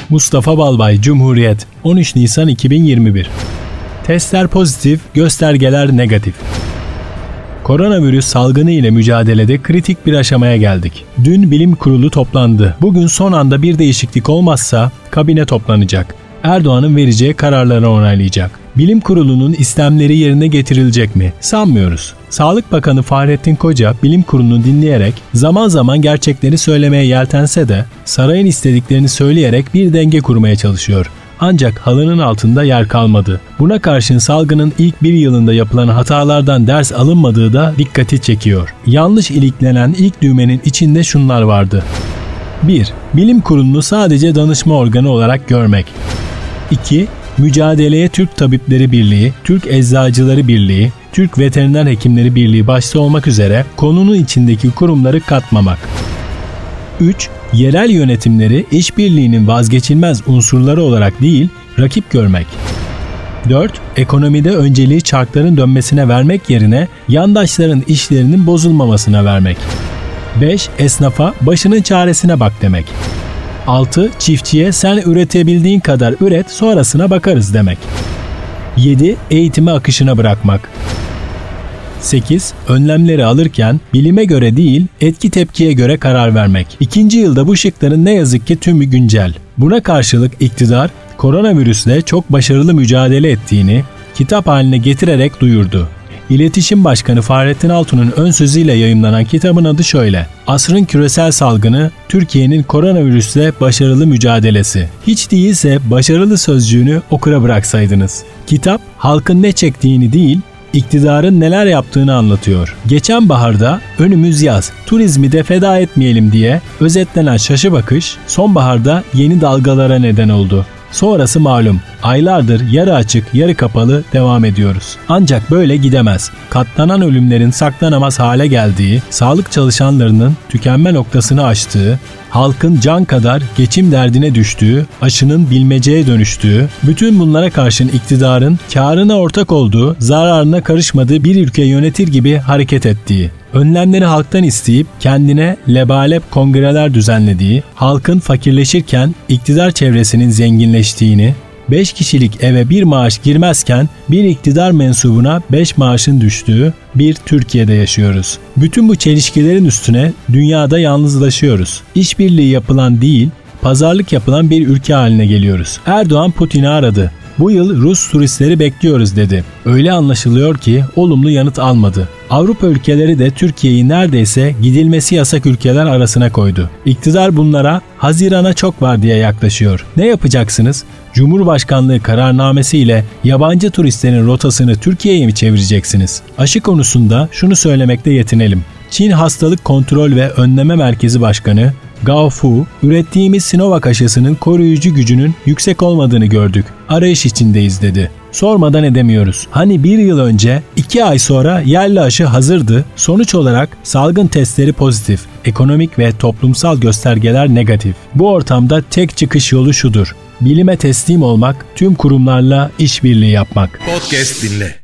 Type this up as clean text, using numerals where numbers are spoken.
Mustafa Balbay, Cumhuriyet, 13 Nisan 2021. Testler pozitif, göstergeler negatif. Koronavirüs salgını ile mücadelede kritik bir aşamaya geldik. Dün bilim kurulu toplandı. Bugün son anda bir değişiklik olmazsa kabine toplanacak. Erdoğan'ın vereceği kararları onaylayacak. Bilim kurulunun istemleri yerine getirilecek mi? Sanmıyoruz. Sağlık Bakanı Fahrettin Koca bilim kurulunu dinleyerek zaman zaman gerçekleri söylemeye yeltense de sarayın istediklerini söyleyerek bir denge kurmaya çalışıyor. Ancak halının altında yer kalmadı. Buna karşın salgının ilk bir yılında yapılan hatalardan ders alınmadığı da dikkati çekiyor. Yanlış iliklenen ilk düğmenin içinde şunlar vardı. 1. Bilim kurulunu sadece danışma organı olarak görmek. 2. Mücadeleye Türk Tabipleri Birliği, Türk Eczacıları Birliği, Türk Veteriner Hekimleri Birliği başta olmak üzere konunun içindeki kurumları katmamak. 3. Yerel yönetimleri işbirliğinin vazgeçilmez unsurları olarak değil, rakip görmek. 4. Ekonomide önceliği çarkların dönmesine vermek yerine yandaşların işlerinin bozulmamasına vermek. 5. Esnafa başının çaresine bak demek. 6. Çiftçiye sen üretebildiğin kadar üret, sonrasına bakarız demek. 7. Eğitimi akışına bırakmak. 8. Önlemleri alırken bilime göre değil, etki tepkiye göre karar vermek. İkinci yılda bu şıkların ne yazık ki tümü güncel. Buna karşılık iktidar, koronavirüsle çok başarılı mücadele ettiğini kitap haline getirerek duyurdu. İletişim Başkanı Fahrettin Altun'un ön sözüyle yayımlanan kitabın adı şöyle: Asrın Küresel Salgını, Türkiye'nin koronavirüsle başarılı mücadelesi. Hiç değilse başarılı sözcüğünü okura bıraksaydınız. Kitap, halkın ne çektiğini değil, iktidarın neler yaptığını anlatıyor. Geçen baharda önümüz yaz, turizmi de feda etmeyelim diye özetlenen şaşı bakış, sonbaharda yeni dalgalara neden oldu. Sonrası malum. Aylardır yarı açık, yarı kapalı devam ediyoruz. Ancak böyle gidemez. Katlanan ölümlerin saklanamaz hale geldiği, sağlık çalışanlarının tükenme noktasını aştığı, halkın can kadar geçim derdine düştüğü, aşının bilmeceye dönüştüğü, bütün bunlara karşın iktidarın kârına ortak olduğu, zararına karışmadığı bir ülke yönetir gibi hareket ettiği, önlemleri halktan isteyip kendine lebalep kongreler düzenlediği, halkın fakirleşirken iktidar çevresinin zenginleştiğini, 5 kişilik eve bir maaş girmezken bir iktidar mensubuna 5 maaşın düştüğü bir Türkiye'de yaşıyoruz. Bütün bu çelişkilerin üstüne dünyada yalnızlaşıyoruz. İşbirliği yapılan değil, pazarlık yapılan bir ülke haline geliyoruz. Erdoğan Putin'i aradı. Bu yıl Rus turistleri bekliyoruz dedi. Öyle anlaşılıyor ki olumlu yanıt almadı. Avrupa ülkeleri de Türkiye'yi neredeyse gidilmesi yasak ülkeler arasına koydu. İktidar bunlara Haziran'a çok var diye yaklaşıyor. Ne yapacaksınız? Cumhurbaşkanlığı kararnamesiyle yabancı turistlerin rotasını Türkiye'ye mi çevireceksiniz? Aşı konusunda şunu söylemekte yetinelim. Çin Hastalık Kontrol ve Önleme Merkezi Başkanı Gao Fu, ürettiğimiz Sinovac aşısının koruyucu gücünün yüksek olmadığını gördük. Arayış içindeyiz dedi. Sormadan edemiyoruz. Hani bir yıl önce 2 ay sonra yerli aşı hazırdı. Sonuç olarak salgın testleri pozitif. Ekonomik ve toplumsal göstergeler negatif. Bu ortamda tek çıkış yolu şudur: bilime teslim olmak, tüm kurumlarla işbirliği yapmak. Podcast dinle.